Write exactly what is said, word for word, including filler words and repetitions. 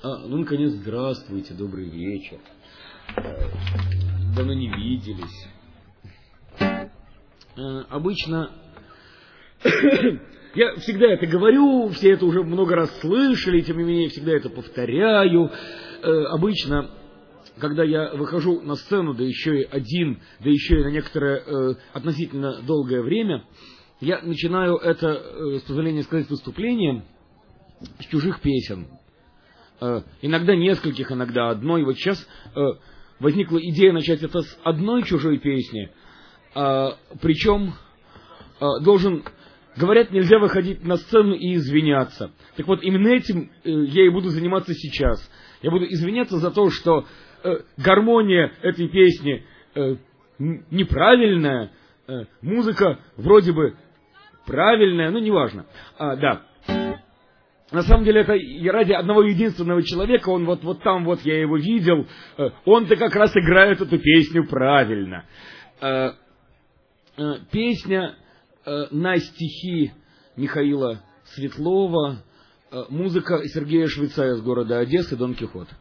А, ну, наконец, здравствуйте, добрый вечер. Давно не виделись. Обычно я всегда это говорю, все это уже много раз слышали, тем не менее, всегда это повторяю. Обычно, когда я выхожу на сцену, да еще и один, да еще и на некоторое относительно долгое время, я начинаю это, с позволения сказать, выступление с чужих песен. Иногда нескольких, иногда одной. Вот сейчас возникла идея начать это с одной чужой песни. Причем должен... Говорят, нельзя выходить на сцену и извиняться. Так вот, именно этим я и буду заниматься сейчас. Я буду извиняться за то, что гармония этой песни неправильная, музыка вроде бы правильная, но неважно. А, да. На самом деле, это ради одного единственного человека, он вот, вот там вот я его видел, он-то как раз играет эту песню правильно. Песня на стихи Михаила Светлова, музыка Сергея Швеца из города Одессы, Дон Кихот.